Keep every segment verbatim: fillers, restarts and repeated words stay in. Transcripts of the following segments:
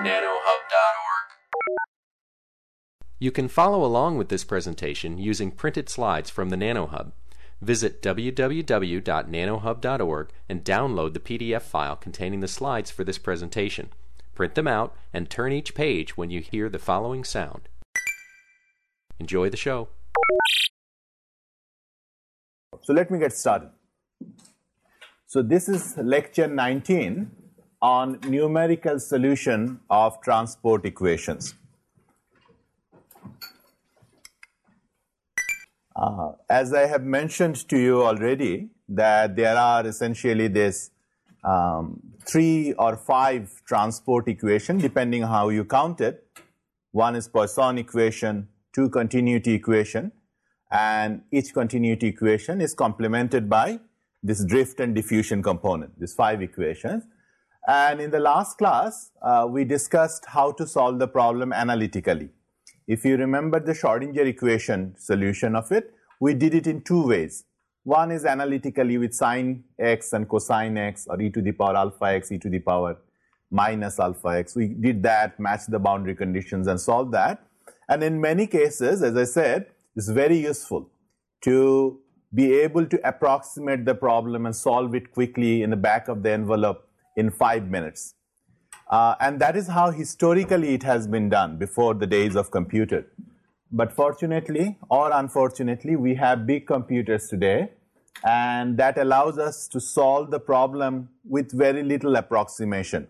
nanohub dot org. You can follow along with this presentation using printed slides from the NanoHub. Visit w w w dot nanohub dot org and download the P D F file containing the slides for this presentation. Print them out and turn each page when you hear the following sound. Enjoy the show. So let me get started. So this is lecture nineteen on numerical solution of transport equations. Uh, as I have mentioned to you already, that there are essentially this um, three or five transport equations, depending how you count it. One is Poisson equation, two continuity equation, and each continuity equation is complemented by this drift and diffusion component, these five equations. And in the last class, uh, we discussed how to solve the problem analytically. If you remember the Schrodinger equation solution of it, we did it in two ways. One is analytically with sine x and cosine x, or e to the power alpha x, e to the power minus alpha x. We did that, matched the boundary conditions and solved that. And in many cases, as I said, it's very useful to be able to approximate the problem and solve it quickly in the back of the envelope in five minutes. Uh, and that is how historically it has been done before the days of computer. But fortunately or unfortunately, we have big computers today, and that allows us to solve the problem with very little approximation.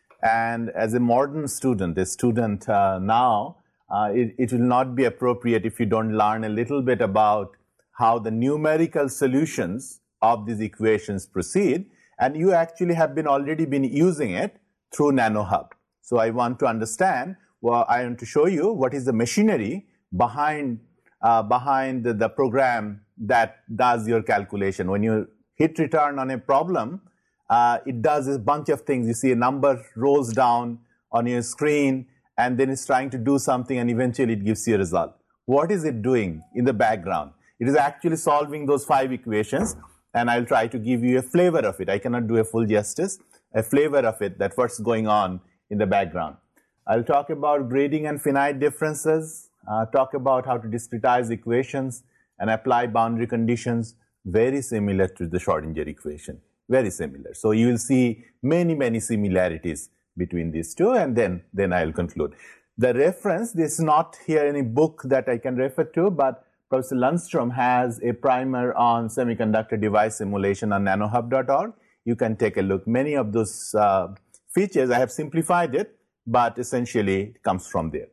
And as a modern student, a student uh, now, uh, it, it will not be appropriate if you don't learn a little bit about how the numerical solutions of these equations proceed. And you actually have been already been using it through NanoHub. So I want to understand, well, I want to show you what is the machinery behind uh, behind the, the program that does your calculation. When you hit return on a problem, uh, it does a bunch of things. You see a number rolls down on your screen, and then it's trying to do something, and eventually it gives you a result. What is it doing in the background? It is actually solving those five equations, and I'll try to give you a flavor of it. I cannot do a full justice, a flavor of it, that what's going on in the background. I'll talk about grading and finite differences, uh, talk about how to discretize equations and apply boundary conditions, very similar to the Schrodinger equation, very similar. So you will see many, many similarities between these two, and then, then I'll conclude. The reference, this is not here any book that I can refer to, but Professor Lundstrom has a primer on semiconductor device simulation on nanohub dot org. You can take a look. Many of those uh, features, I have simplified it, but essentially it comes from there.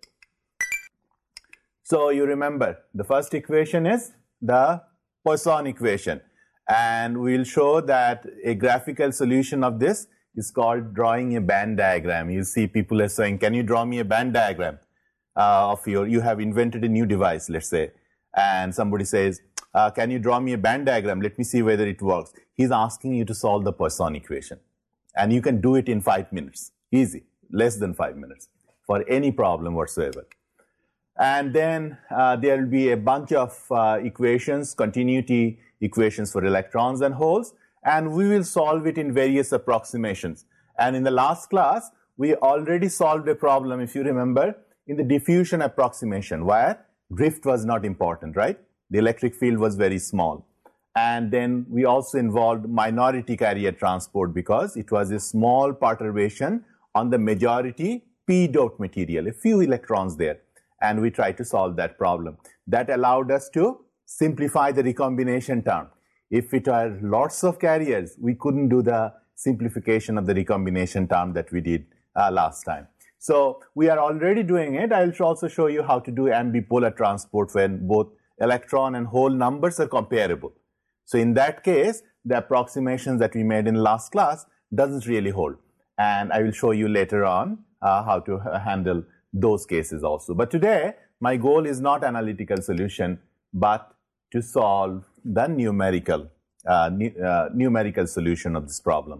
So you remember, the first equation is the Poisson equation. And we'll show that a graphical solution of this is called drawing a band diagram. You see people are saying, can you draw me a band diagram uh, of your, you have invented a new device, let's say. And somebody says, uh, can you draw me a band diagram? Let me see whether it works. He's asking you to solve the Poisson equation. And you can do it in five minutes. Easy. Less than five minutes for any problem whatsoever. And then uh, there will be a bunch of uh, equations, continuity equations for electrons and holes. And we will solve it in various approximations. And in the last class, we already solved a problem, if you remember, in the diffusion approximation, where drift was not important, right? The electric field was very small. And then we also involved minority carrier transport because it was a small perturbation on the majority p dot material, a few electrons there. And we tried to solve that problem. That allowed us to simplify the recombination term. If it were lots of carriers, we couldn't do the simplification of the recombination term that we did uh, last time. So we are already doing it. I'll also show you how to do ambipolar transport when both electron and hole numbers are comparable. So in that case, the approximations that we made in last class doesn't really hold. And I will show you later on uh, how to handle those cases also. But today, my goal is not analytical solution, but to solve the numerical, uh, nu uh, numerical solution of this problem.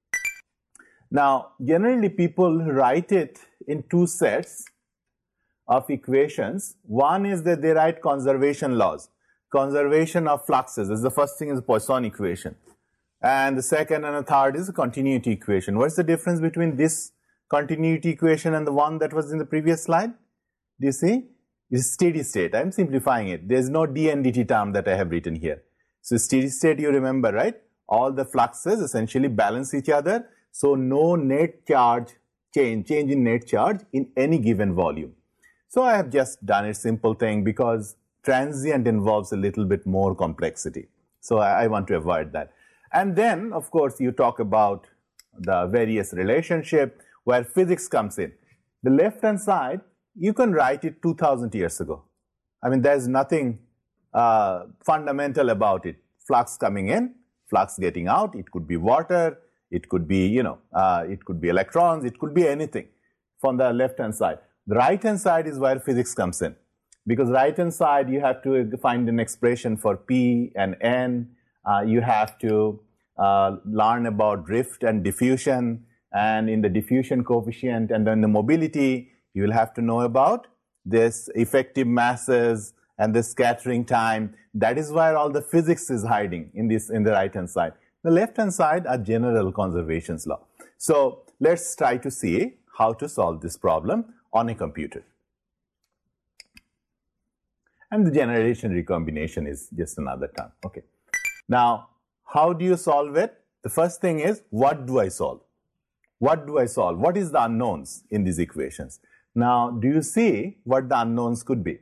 Now, generally people write it in two sets of equations. One is that they write conservation laws. Conservation of fluxes is the first thing, is the Poisson equation. And the second and the third is the continuity equation. What's the difference between this continuity equation and the one that was in the previous slide? Do you see? It's steady state. I'm simplifying it. There's no d and dt term that I have written here. So steady state, you remember, right? All the fluxes essentially balance each other. So no net charge change, change in net charge in any given volume. So I have just done a simple thing because transient involves a little bit more complexity. So I, I want to avoid that. And then, of course, you talk about the various relationship where physics comes in. The left-hand side, you can write it two thousand years ago. I mean, there's nothing uh, fundamental about it. Flux coming in, flux getting out. It could be water. It could be, you know, uh, it could be electrons. It could be anything from the left-hand side. The right-hand side is where physics comes in. Because right-hand side, you have to find an expression for P and N. Uh, you have to uh, learn about drift and diffusion. And in the diffusion coefficient and then the mobility, you will have to know about this effective masses and the scattering time. That is where all the physics is hiding in this in the right-hand side. The left-hand side are general conservations law. So let's try to see how to solve this problem on a computer. And the generation recombination is just another term. Okay. Now, how do you solve it? The first thing is, what do I solve? What do I solve? What is the unknowns in these equations? Now, do you see what the unknowns could be?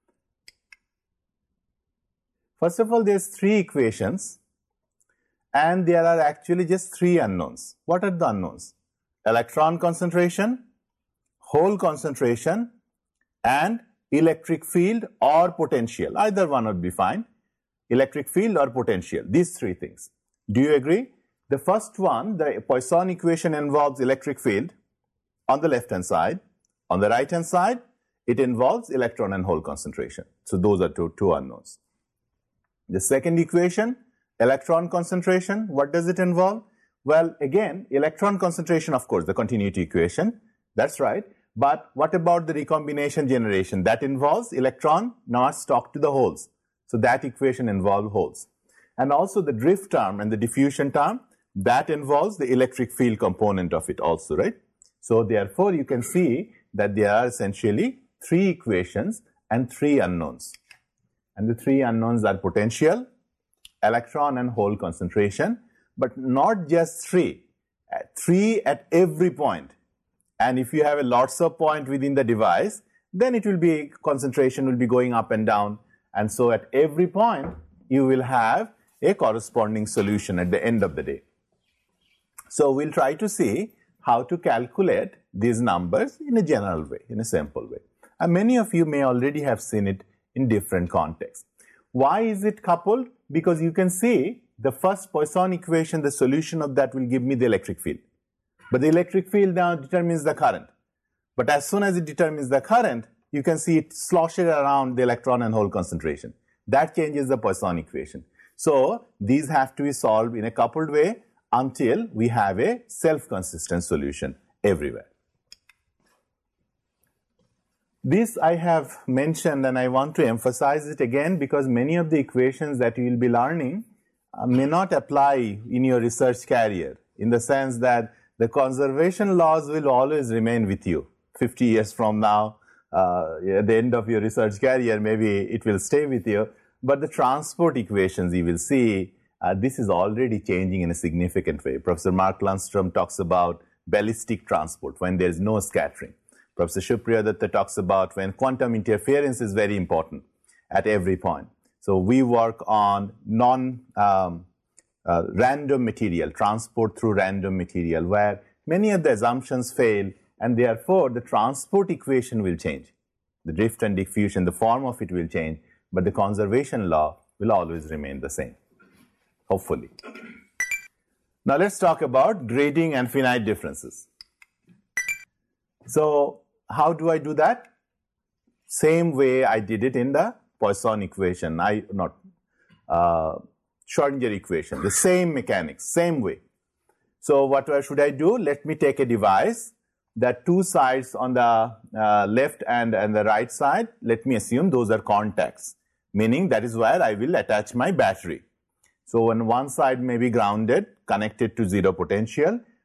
First of all, there's three equations, and there are actually just three unknowns. What are the unknowns? Electron concentration, hole concentration, and electric field or potential. Either one would be fine. Electric field or potential. These three things. Do you agree? The first one, the Poisson equation, involves electric field on the left-hand side. On the right-hand side, it involves electron and hole concentration. So those are two, two unknowns. The second equation, electron concentration, what does it involve? Well, again, electron concentration, of course, the continuity equation, that's right. But what about the recombination generation? That involves electron not stuck to the holes. So that equation involves holes. And also the drift term and the diffusion term, that involves the electric field component of it also, right? So therefore, you can see that there are essentially three equations and three unknowns. And the three unknowns are potential, electron and hole concentration, but not just three, three at every point. And if you have a lots of points within the device, then it will be, concentration will be going up and down. And so at every point, you will have a corresponding solution at the end of the day. So we'll try to see how to calculate these numbers in a general way, in a simple way. And many of you may already have seen it in different contexts. Why is it coupled? Because you can see the first Poisson equation, the solution of that will give me the electric field. But the electric field now determines the current. But as soon as it determines the current, you can see it sloshes around the electron and hole concentration. That changes the Poisson equation. So these have to be solved in a coupled way until we have a self-consistent solution everywhere. This I have mentioned, and I want to emphasize it again because many of the equations that you will be learning uh, may not apply in your research career, in the sense that the conservation laws will always remain with you. fifty years from now, uh, at the end of your research career, maybe it will stay with you. But the transport equations, you will see, uh, this is already changing in a significant way. Professor Mark Lundström talks about ballistic transport, when there is no scattering. Professor Supriya Datta talks about when quantum interference is very important at every point. So we work on non um, uh, random material, transport through random material, where many of the assumptions fail, and therefore the transport equation will change. The drift and diffusion, the form of it will change, but the conservation law will always remain the same, hopefully. Now let's talk about grading and finite differences. So how do I do that? Same way I did it in the Poisson equation, I not uh, Schrödinger equation, the same mechanics, same way. So what should I do? Let me take a device that two sides on the uh, left and, and the right side, let me assume those are contacts, meaning that is where I will attach my battery. So on one side may be grounded, connected to zero potential.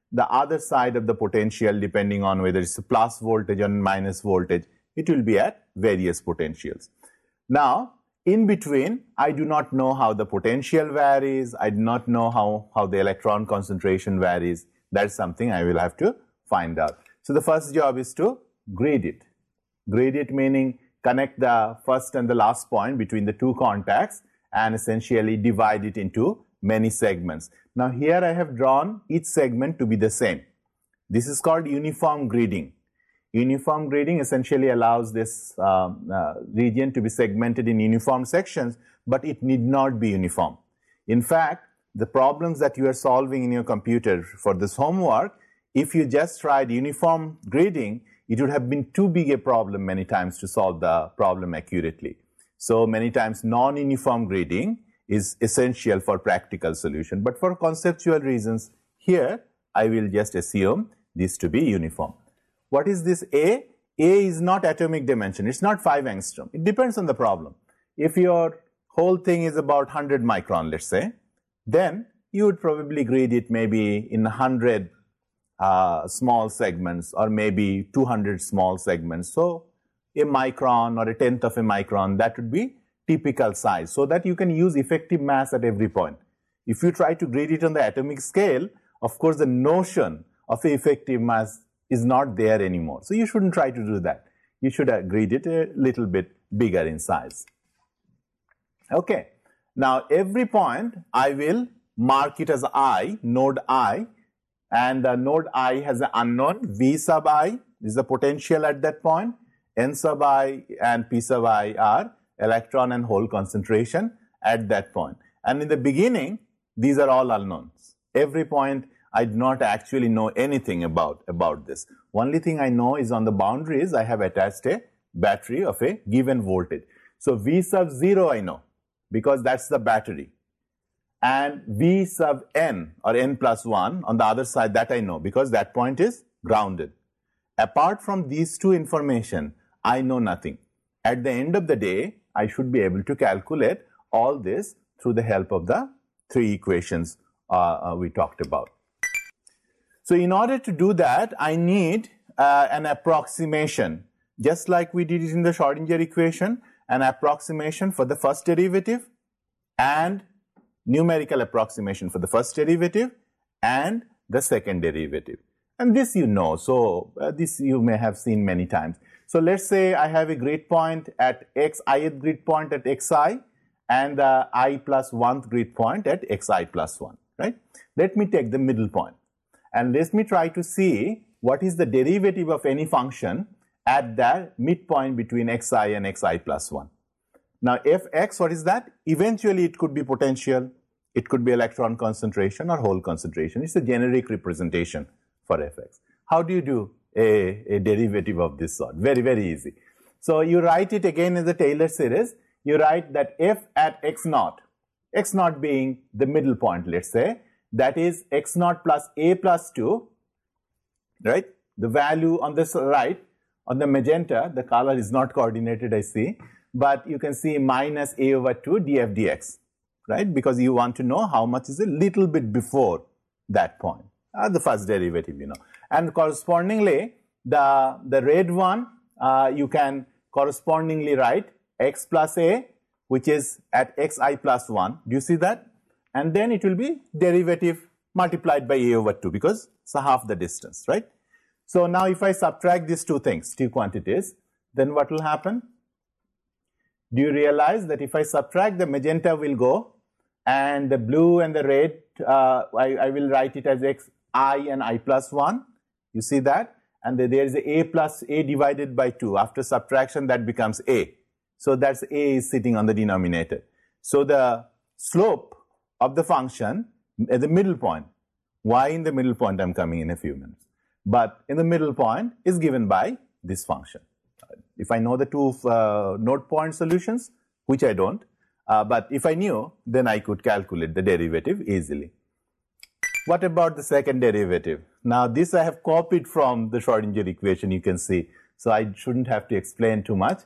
the other side of the potential, depending on whether it's a plus voltage or minus voltage, it will be at various potentials. Now, in between, I do not know how the potential varies. I do not know how, how the electron concentration varies. That's something I will have to find out. So the first job is to grade it. Grade it meaning connect the first and the last point between the two contacts and essentially divide it into many segments. Now here I have drawn each segment to be the same. This is called uniform grading. Uniform grading essentially allows this um, uh, region to be segmented in uniform sections, but it need not be uniform. In fact, the problems that you are solving in your computer for this homework, if you just tried uniform grading, it would have been too big a problem many times to solve the problem accurately. So many times non-uniform grading is essential for practical solution. But for conceptual reasons, here I will just assume this to be uniform. What is this A? A is not atomic dimension. It's not five angstrom. It depends on the problem. If your whole thing is about one hundred micron, let's say, then you would probably grade it maybe in one hundred uh, small segments or maybe two hundred small segments. So a micron or a tenth of a micron, that would be typical size, so that you can use effective mass at every point. If you try to grade it on the atomic scale, of course the notion of effective mass is not there anymore. So you shouldn't try to do that. You should uh, grade it a little bit bigger in size. Okay. Now every point I will mark it as I, node I, and uh, node I has an unknown V sub I is the potential at that point. N sub I and P sub I are electron and hole concentration at that point. And in the beginning, these are all unknowns. Every point I do not actually know anything about, about this. Only thing I know is on the boundaries, I have attached a battery of a given voltage. So V sub zero I know, because that's the battery. And V sub N or N plus one on the other side, that I know, because that point is grounded. Apart from these two information, I know nothing. At the end of the day, I should be able to calculate all this through the help of the three equations uh, uh, we talked about. So in order to do that, I need uh, an approximation, just like we did it in the Schrodinger equation, an approximation for the first derivative and numerical approximation for the first derivative and the second derivative. And this you know, so uh, this you may have seen many times. So let's say I have a grid point at x, ith grid point at xi, and the I plus one grid point at xi plus one, right? Let me take the middle point. And let me try to see what is the derivative of any function at that midpoint between xi and xi plus one. Now fx, what is that? Eventually it could be potential, it could be electron concentration or hole concentration. It's a generic representation for fx. How do you do a, a derivative of this sort? Very, very easy. So you write it again as a Taylor series. You write that f at x naught, x naught being the middle point, let's say, that is x naught plus a plus two, right? The value on this right, on the magenta, the color is not coordinated, I see, but you can see minus a over two df dx, right? Because you want to know how much is a little bit before that point, uh, the first derivative, you know. And correspondingly, the, the red one, uh, you can correspondingly write x plus a, which is at xi plus one. Do you see that? And then it will be derivative multiplied by a over two, because it's half the distance, right? So now if I subtract these two things, two quantities, then what will happen? Do you realize that if I subtract, the magenta will go, and the blue and the red, uh, I, I will write it as x I and I plus one. You see that? And there is a, a plus a divided by two. After subtraction, that becomes a. So that's a is sitting on the denominator. So the slope of the function at the middle point, y in the middle point, I'm coming in a few minutes, but in the middle point is given by this function. If I know the two uh, node point solutions, which I don't, uh, but if I knew, then I could calculate the derivative easily. What about the second derivative? Now this I have copied from the Schrodinger equation, you can see, so I shouldn't have to explain too much.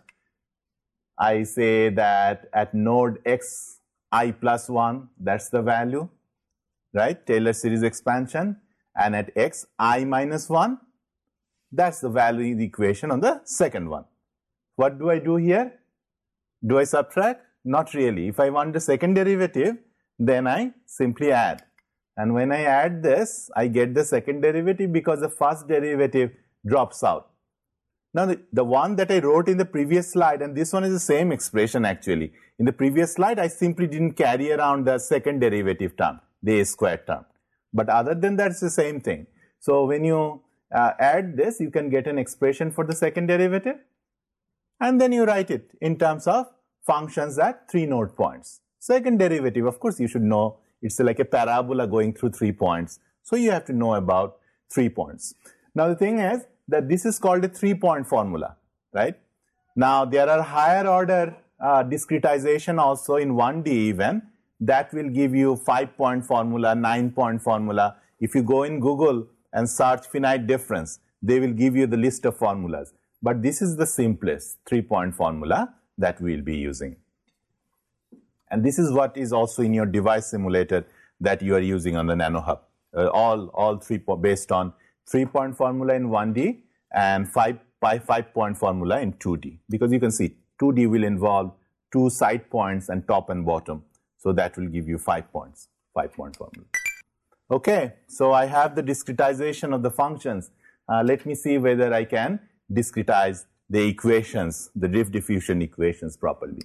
I say that at node x I plus one, that's the value, right? Taylor series expansion. and at x I minus one, that's the value in the equation on the second one. What do I do here? Do I subtract? Not really. If I want the second derivative, then I simply add. And when I add this, I get the second derivative because the first derivative drops out. Now, the, the one that I wrote in the previous slide, and this one is the same expression actually. In the previous slide, I simply didn't carry around the second derivative term, the a squared term. But other than that, it's the same thing. So when you uh, add this, you can get an expression for the second derivative. And then you write it in terms of functions at three node points. Second derivative, of course, you should know it's like a parabola going through three points. So you have to know about three points. Now the thing is that this is called a three-point formula, right? Now there are higher order uh, discretization also in one D even. That will give you five-point formula, nine-point formula. If you go in Google and search finite difference, they will give you the list of formulas. But this is the simplest three-point formula that we will be using. And this is what is also in your device simulator that you are using on the NanoHub. Uh, all, all three based on three-point formula in one D and five, five, five-point formula in two D. Because you can see two D will involve two side points and top and bottom. So that will give you five points, five-point formula. Okay, so I have the discretization of the functions. Uh, let me see whether I can discretize the equations, the drift diffusion equations properly.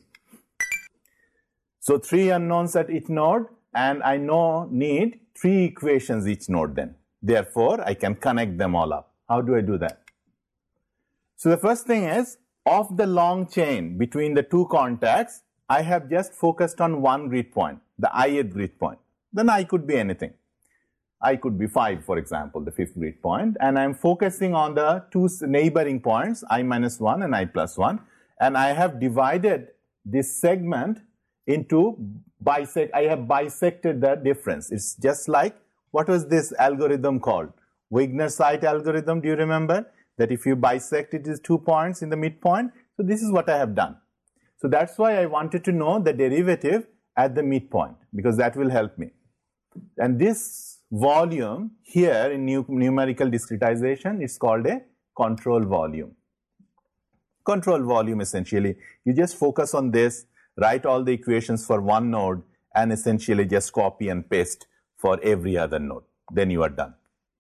So three unknowns at each node, and I know need three equations each node then. Therefore, I can connect them all up. How do I do that? So the first thing is, of the long chain between the two contacts, I have just focused on one grid point, the ith grid point. Then I could be anything. I could be five, for example, the fifth grid point, and I'm focusing on the two neighboring points, I minus one and I plus one, and I have divided this segment into bisect. I have bisected the difference. It's just like, what was this algorithm called? Wigner-Seitz algorithm, do you remember? That if you bisect it is two points in the midpoint. So this is what I have done. So that's why I wanted to know the derivative at the midpoint, because that will help me. And this volume here in numerical discretization is called a control volume. Control volume, essentially, you just focus on this, write all the equations for one node, and essentially just copy and paste for every other node. Then you are done.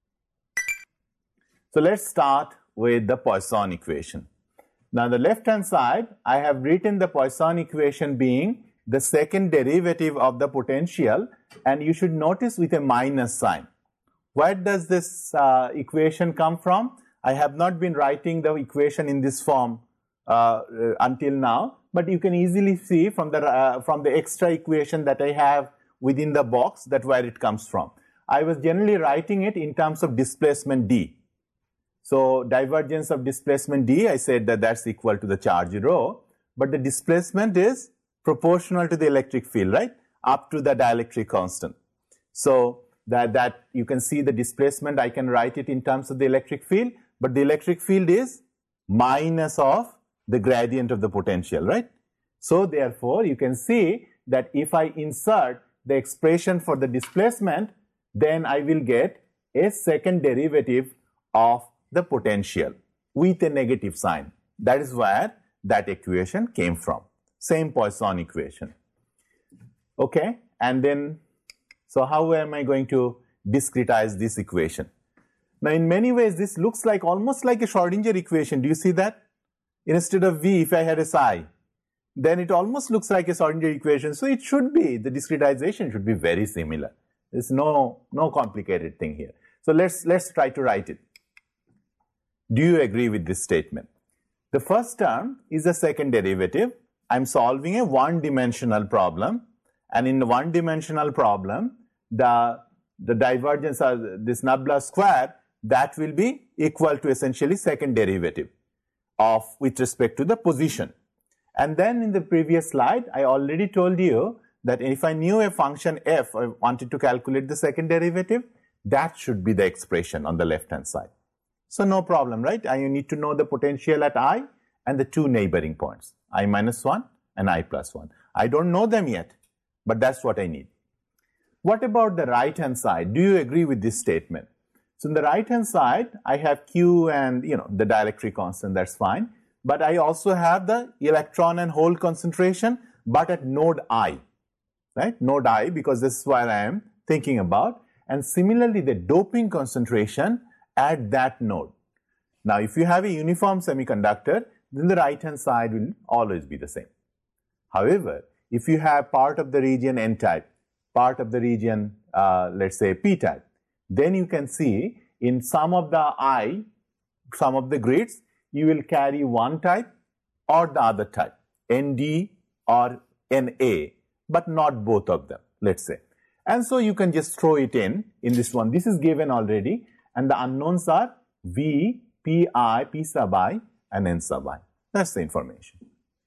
So let's start with the Poisson equation. Now, the left-hand side, I have written the Poisson equation being the second derivative of the potential, and you should notice with a minus sign. Where does this uh, equation come from? I have not been writing the equation in this form uh, until now, but you can easily see from the, uh, from the extra equation that I have within the box that where it comes from. I was generally writing it in terms of displacement D. So divergence of displacement D, I said that that's equal to the charge rho, but the displacement is proportional to the electric field, right? Up to the dielectric constant. So that, that you can see the displacement, I can write it in terms of the electric field, but the electric field is minus of the gradient of the potential, right? So therefore, you can see that if I insert the expression for the displacement, then I will get a second derivative of the potential with a negative sign. That is where that equation came from. Same Poisson equation. Okay, and then, so how am I going to discretize this equation? Now, in many ways, this looks like almost like a Schrodinger equation. Do you see that? Instead of V, if I had a psi, then it almost looks like a Schrodinger equation. So it should be, the discretization should be very similar. There's no, no complicated thing here. So let's, let's try to write it. Do you agree with this statement? The first term is a second derivative. I'm solving a one-dimensional problem. And in the one-dimensional problem, the, the divergence of this nabla square, that will be equal to essentially second derivative of with respect to the position. And then in the previous slide, I already told you that if I knew a function f, I wanted to calculate the second derivative, that should be the expression on the left-hand side. So no problem, right? I need to know the potential at I and the two neighboring points, I minus one and I plus one. I don't know them yet, but that's what I need. What about the right-hand side? Do you agree with this statement? So in the right-hand side, I have Q and, you know, the dielectric constant, that's fine. But I also have the electron and hole concentration, but at node I, right? Node I, because this is what I am thinking about. And similarly, the doping concentration at that node. Now, if you have a uniform semiconductor, then the right-hand side will always be the same. However, if you have part of the region N-type, part of the region, uh, let's say P-type, then you can see in some of the I, some of the grids, you will carry one type or the other type, N D or N A, but not both of them, let's say. And so you can just throw it in, in this one. This is given already, and the unknowns are V, P I, P sub I, and N sub I. That's the information.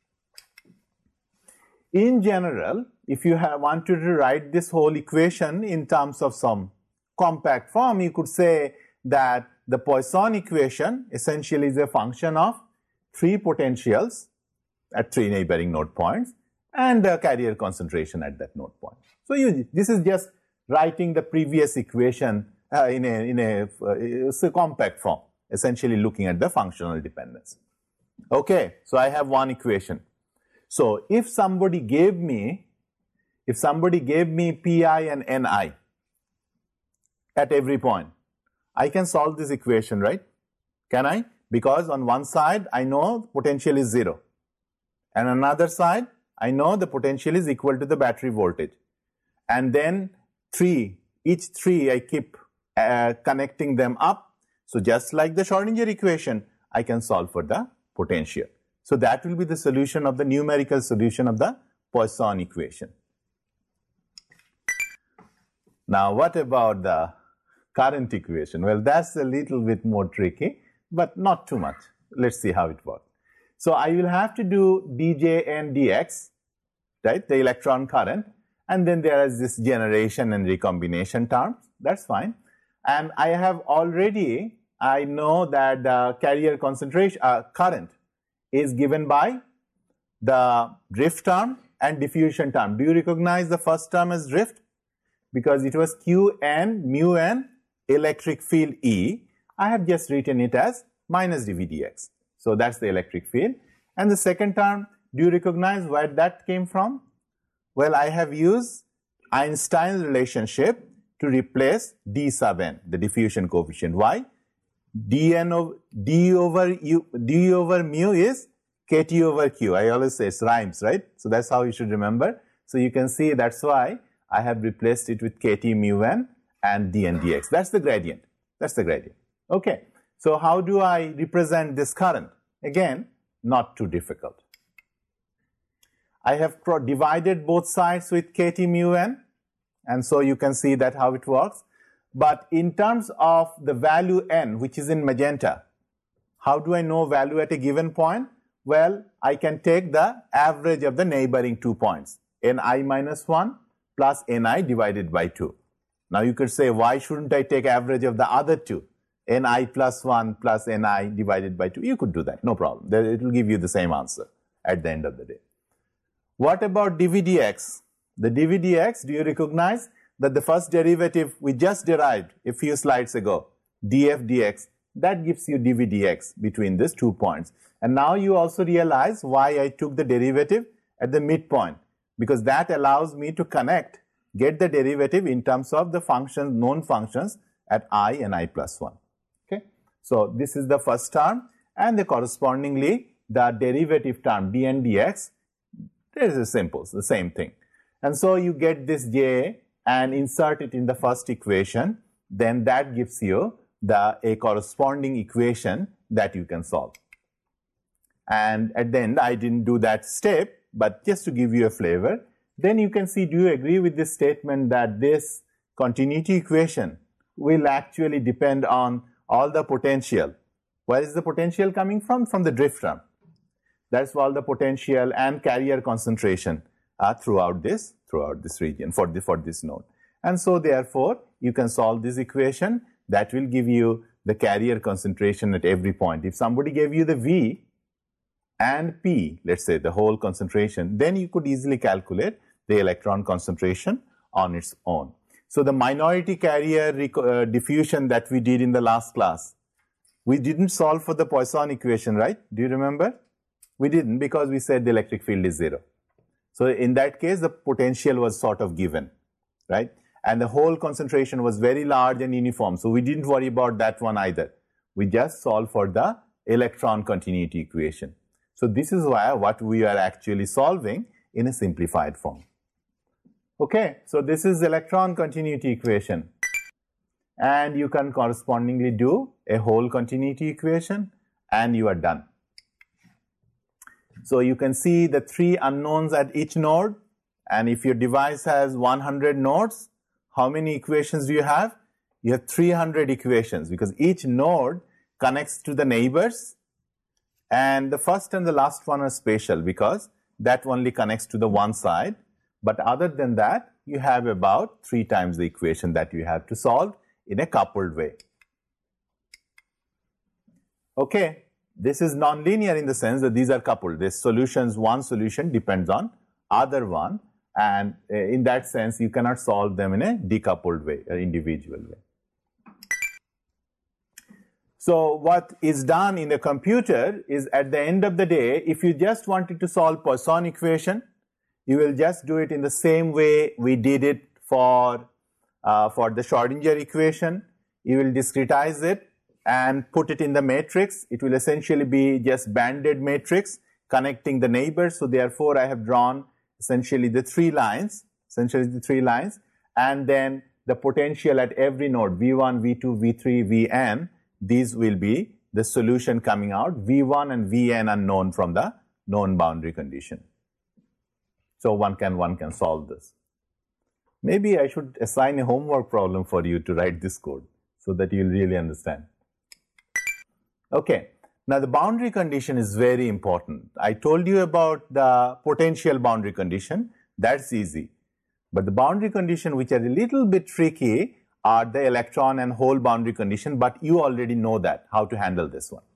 In general, if you have wanted to write this whole equation in terms of some compact form, you could say that the Poisson equation essentially is a function of three potentials at three neighboring node points and the carrier concentration at that node point. So you, this is just writing the previous equation uh, in a, in a, uh, it's a compact form, essentially looking at the functional dependence. Okay, so I have one equation. So if somebody gave me, if somebody gave me Pi and Ni at every point, I can solve this equation, right? Can I? Because on one side, I know potential is zero. And on another side, I know the potential is equal to the battery voltage. And then three, each three, I keep uh, connecting them up. So just like the Schrodinger equation, I can solve for the potential. So that will be the solution of the numerical solution of the Poisson equation. Now, what about the current equation? Well, that's a little bit more tricky, but not too much. Let's see how it works. So I will have to do dJ and dx, right, the electron current, and then there is this generation and recombination terms. That's fine. And I have already, I know that the carrier concentration, uh, current is given by the drift term and diffusion term. Do you recognize the first term as drift? Because it was Q n mu n electric field E. I have just written it as minus dV dx. So that's the electric field. And the second term, do you recognize where that came from? Well, I have used Einstein's relationship to replace d sub n, the diffusion coefficient. Why? dn over, d over u, d over mu is kt over q. I always say it rhymes, right? So that's how you should remember. So you can see that's why I have replaced it with kt mu n and dn dx. That's the gradient. That's the gradient. Okay. So how do I represent this current? Again, not too difficult. I have divided both sides with kt mu n, and so you can see that how it works. But in terms of the value n, which is in magenta, how do I know value at a given point? Well, I can take the average of the neighboring two points, ni minus one plus ni divided by two. Now you could say, why shouldn't I take average of the other two? Ni plus one plus ni divided by two. You could do that, no problem. It will give you the same answer at the end of the day. What about dV dx? The dV dx, do you recognize that the first derivative we just derived a few slides ago, df dx, that gives you dV dx between these two points. And now you also realize why I took the derivative at the midpoint, because that allows me to connect, get the derivative in terms of the functions, known functions at I and I plus one. Okay. So this is the first term, and the correspondingly the derivative term dn dx, this is simple, it's the same thing. And so you get this j and insert it in the first equation, then that gives you the a corresponding equation that you can solve. And at the end, I didn't do that step, but just to give you a flavor, then you can see, do you agree with this statement that this continuity equation will actually depend on all the potential? Where is the potential coming from? From the drift term. That's all the potential and carrier concentration uh, throughout this throughout this region for the for this node. And so therefore you can solve this equation that will give you the carrier concentration at every point. If somebody gave you the V and P, let's say the whole concentration, then you could easily calculate the electron concentration on its own. So the minority carrier uh, diffusion that we did in the last class, we didn't solve for the Poisson equation, right? Do you remember? We didn't, because we said the electric field is zero. So in that case, the potential was sort of given, right? And the whole concentration was very large and uniform. So we didn't worry about that one either. We just solved for the electron continuity equation. So this is why what we are actually solving in a simplified form. Okay, so this is electron continuity equation. And you can correspondingly do a whole continuity equation and you are done. So you can see the three unknowns at each node, and if your device has one hundred nodes, how many equations do you have? You have three hundred equations, because each node connects to the neighbors, and the first and the last one are spatial because that only connects to the one side. But other than that, you have about three times the equation that you have to solve in a coupled way. Okay, this is nonlinear in the sense that these are coupled. This solutions, one solution depends on other one, and in that sense, you cannot solve them in a decoupled way, or individual way. So what is done in the computer is, at the end of the day, if you just wanted to solve Poisson equation, you will just do it in the same way we did it for, uh, for the Schrodinger equation. You will discretize it and put it in the matrix. It will essentially be just banded matrix connecting the neighbors. So therefore, I have drawn essentially the three lines, essentially the three lines, and then the potential at every node, V one, V two, V three, Vn, these will be the solution coming out. V one and Vn are known from the known boundary condition. So one can, one can solve this. Maybe I should assign a homework problem for you to write this code so that you'll really understand. Okay, now the boundary condition is very important. I told you about the potential boundary condition. That's easy. But the boundary condition which are a little bit tricky are the electron and hole boundary condition, but you already know that, how to handle this one.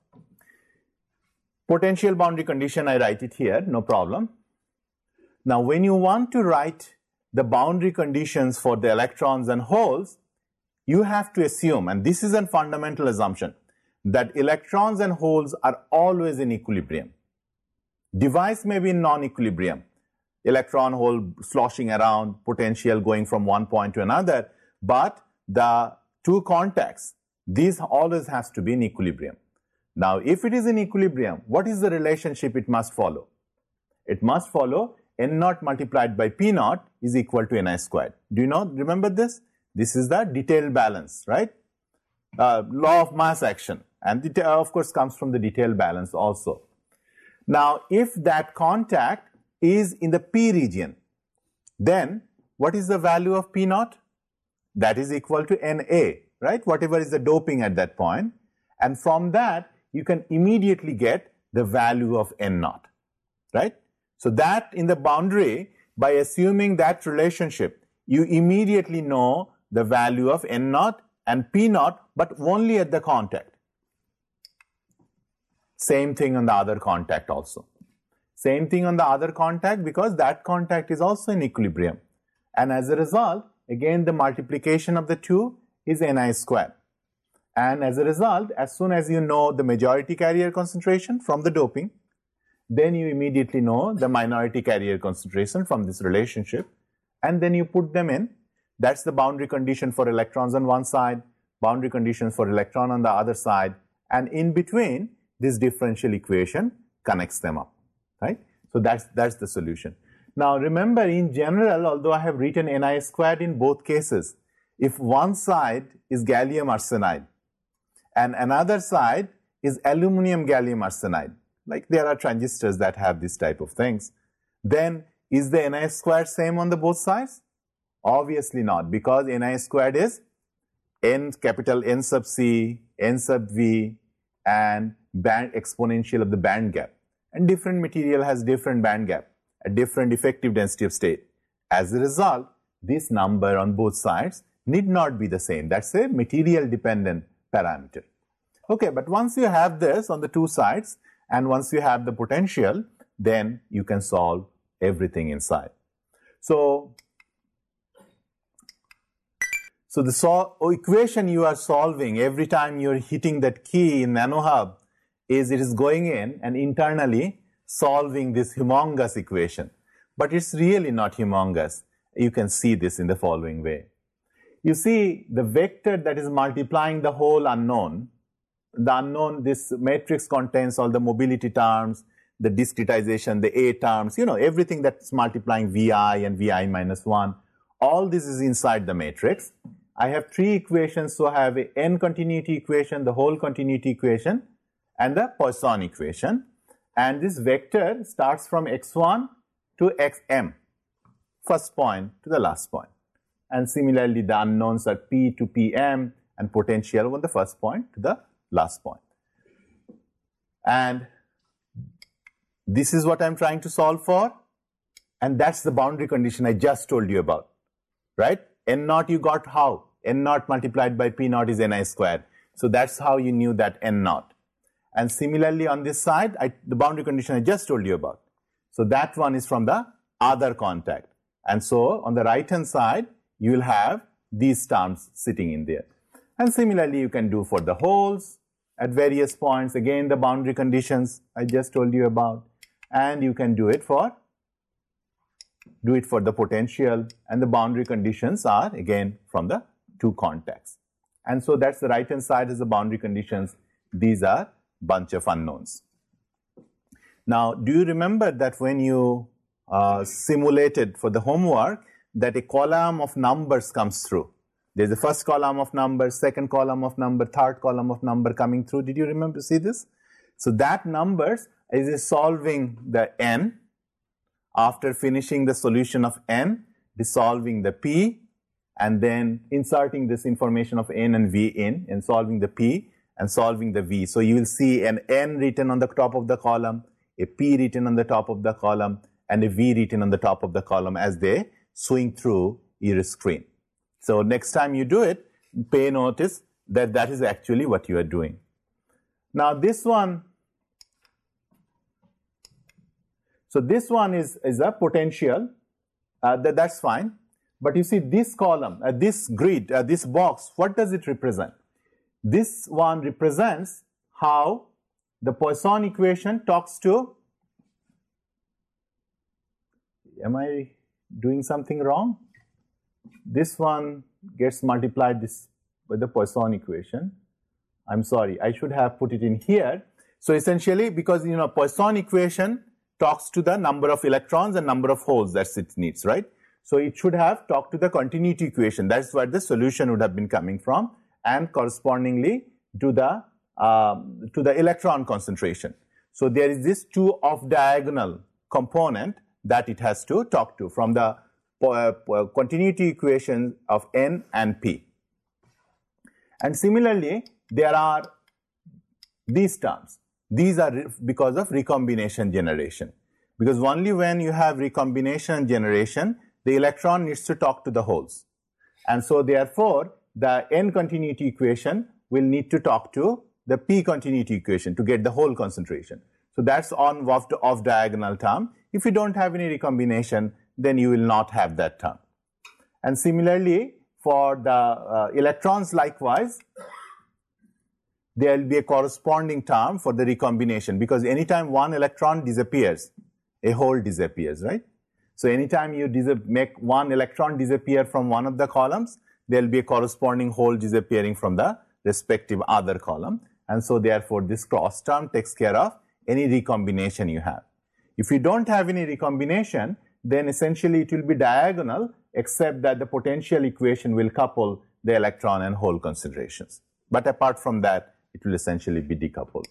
Potential boundary condition, I write it here, no problem. Now, when you want to write the boundary conditions for the electrons and holes, you have to assume, and this is a fundamental assumption, that electrons and holes are always in equilibrium. Device may be in non-equilibrium, electron hole sloshing around, potential going from one point to another, but the two contacts, these always has to be in equilibrium. Now, if it is in equilibrium, what is the relationship it must follow? It must follow N naught multiplied by P naught is equal to Ni squared. Do you know, remember this? This is the detailed balance, right? Uh, law of mass action, and it of course comes from the detailed balance also. Now, if that contact is in the P region, then what is the value of P naught? That is equal to Na, right? Whatever is the doping at that point. And from that, you can immediately get the value of N naught, right? So that in the boundary, by assuming that relationship, you immediately know the value of N naught and P naught, but only at the contact. Same thing on the other contact also. Same thing on the other contact, because that contact is also in equilibrium. And as a result, again, the multiplication of the two is Ni squared. And as a result, as soon as you know the majority carrier concentration from the doping, then you immediately know the minority carrier concentration from this relationship, and then you put them in. That's the boundary condition for electrons on one side, boundary conditions for electron on the other side, and in between, this differential equation connects them up, right? So that's, that's the solution. Now remember, in general, although I have written Ni squared in both cases, if one side is gallium arsenide and another side is aluminum gallium arsenide, like there are transistors that have this type of things, then is the Ni squared same on the both sides? Obviously not, because Ni squared is N capital N sub C, N sub V, and band exponential of the band gap. And different material has different band gap, a different effective density of state. As a result, this number on both sides need not be the same. That's a material dependent parameter. Okay, but once you have this on the two sides, and once you have the potential, then you can solve everything inside. So, So the so equation you are solving every time you're hitting that key in NanoHub is it is going in and internally solving this humongous equation. But it's really not humongous. You can see this in the following way. You see the vector that is multiplying the whole unknown. The unknown, this matrix contains all the mobility terms, the discretization, the A terms, you know, everything that's multiplying Vi and Vi minus one. All this is inside the matrix. I have three equations, so I have a n continuity equation, the whole continuity equation, and the Poisson equation. And this vector starts from x one to xm, first point to the last point. And similarly, the unknowns are p to pm and potential from the first point to the last point. And this is what I'm trying to solve for. And that's the boundary condition I just told you about, right? N naught you got how? N naught multiplied by P naught is Ni squared. So that's how you knew that N naught. And similarly on this side, I, the boundary condition I just told you about. So that one is from the other contact. And so on the right hand side, you will have these terms sitting in there. And similarly, you can do for the holes at various points. Again, the boundary conditions I just told you about. And you can do it for do it for the potential, and the boundary conditions are again from the two contacts. And so that's the right hand side is the boundary conditions. These are bunch of unknowns. Now, do you remember that when you uh, simulated for the homework that a column of numbers comes through? There's the first column of numbers, second column of number, third column of number coming through. Did you remember to see this? So that numbers is solving the n. After finishing the solution of n, dissolving the p, and then inserting this information of n and v in, and solving the p, and solving the v. So you will see an n written on the top of the column, a p written on the top of the column, and a v written on the top of the column as they swing through your screen. So next time you do it, pay notice that that is actually what you are doing. Now this one, so this one is, is a potential, uh, that, that's fine. But you see this column, uh, this grid, uh, this box, what does it represent? This one represents how the Poisson equation talks to, am I doing something wrong? This one gets multiplied this with the Poisson equation. I'm sorry, I should have put it in here. So essentially, because you know Poisson equation talks to the number of electrons and number of holes that it needs, right? So it should have talked to the continuity equation. That's where the solution would have been coming from, and correspondingly to the um, to the electron concentration. So there is this two off diagonal component that it has to talk to from the uh, continuity equation of n and p. And similarly, there are these terms. These are because of recombination generation. Because only when you have recombination generation, the electron needs to talk to the holes. And so therefore, the n continuity equation will need to talk to the p continuity equation to get the whole concentration. So that's on off, off diagonal term. If you don't have any recombination, then you will not have that term. And similarly, for the uh, electrons likewise, there will be a corresponding term for the recombination, because anytime one electron disappears, a hole disappears, right? So anytime you make one electron disappear from one of the columns, there will be a corresponding hole disappearing from the respective other column. And so therefore, this cross term takes care of any recombination you have. If you don't have any recombination, then essentially it will be diagonal, except that the potential equation will couple the electron and hole concentrations. But apart from that, it will essentially be decoupled.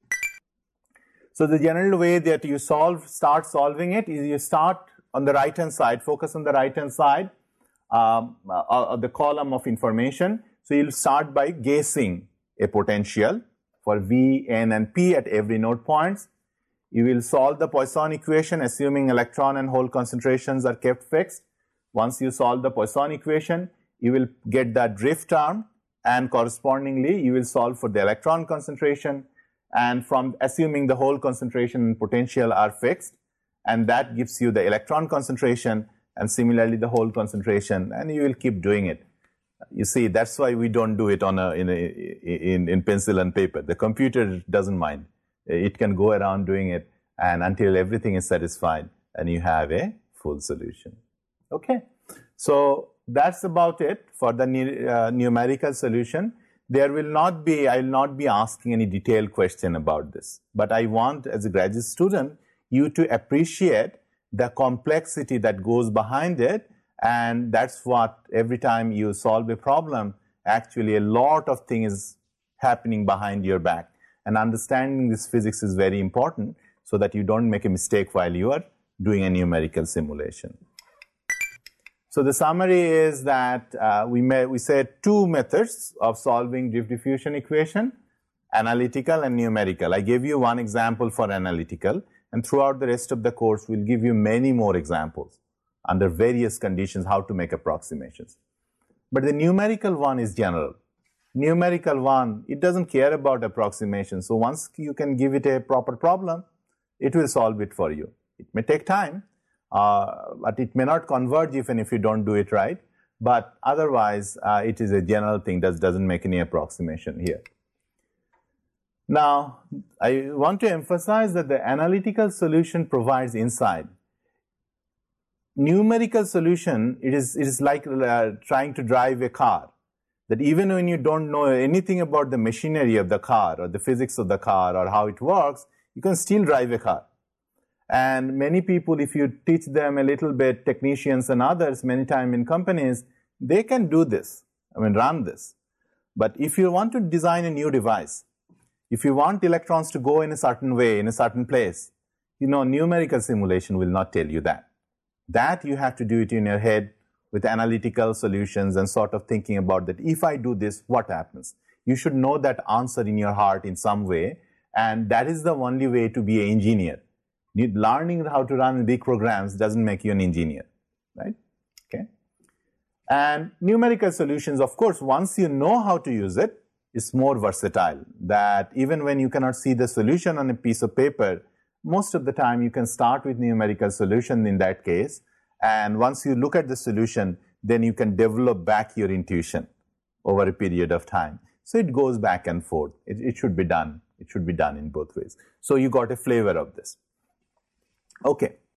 So the general way that you solve, start solving it is you start on the right hand side, focus on the right hand side um, uh, of the column of information. So you'll start by guessing a potential for V, N, and P at every node points. You will solve the Poisson equation assuming electron and hole concentrations are kept fixed. Once you solve the Poisson equation, you will get the drift term, and correspondingly you will solve for the electron concentration, and from assuming the hole concentration and potential are fixed, and that gives you the electron concentration and similarly the hole concentration, and you will keep doing it. You see, that's why we don't do it on a, in, a, in, in pencil and paper. The computer doesn't mind. It can go around doing it and until everything is satisfied and you have a full solution. Okay, so that's about it for the uh, numerical solution. There will not be, I will not be asking any detailed question about this, but I want, as a graduate student, you to appreciate the complexity that goes behind it, and that's what every time you solve a problem, actually a lot of things happening behind your back. And understanding this physics is very important so that you don't make a mistake while you are doing a numerical simulation. So the summary is that uh, we, may, we said two methods of solving drift diffusion equation, analytical and numerical. I gave you one example for analytical, and throughout the rest of the course, we'll give you many more examples under various conditions how to make approximations. But the numerical one is general. Numerical one, it doesn't care about approximation. So once you can give it a proper problem, it will solve it for you. It may take time, uh, but it may not converge even if you don't do it right. But otherwise, uh, it is a general thing that doesn't make any approximation here. Now, I want to emphasize that the analytical solution provides insight. Numerical solution, it is, it is like uh, trying to drive a car. That even when you don't know anything about the machinery of the car or the physics of the car or how it works, you can still drive a car. And many people, if you teach them a little bit, technicians and others, many times in companies, they can do this, I mean, run this. But if you want to design a new device, if you want electrons to go in a certain way, in a certain place, you know, numerical simulation will not tell you that. That you have to do it in your head with analytical solutions and sort of thinking about that. If I do this, what happens? You should know that answer in your heart in some way, and that is the only way to be an engineer. Learning how to run big programs doesn't make you an engineer, right? Okay. And numerical solutions, of course, once you know how to use it, it's more versatile. That even when you cannot see the solution on a piece of paper, most of the time you can start with numerical solution in that case. And once you look at the solution, then you can develop back your intuition over a period of time. So it goes back and forth. It, it should be done. It should be done in both ways. So you got a flavor of this. Okay.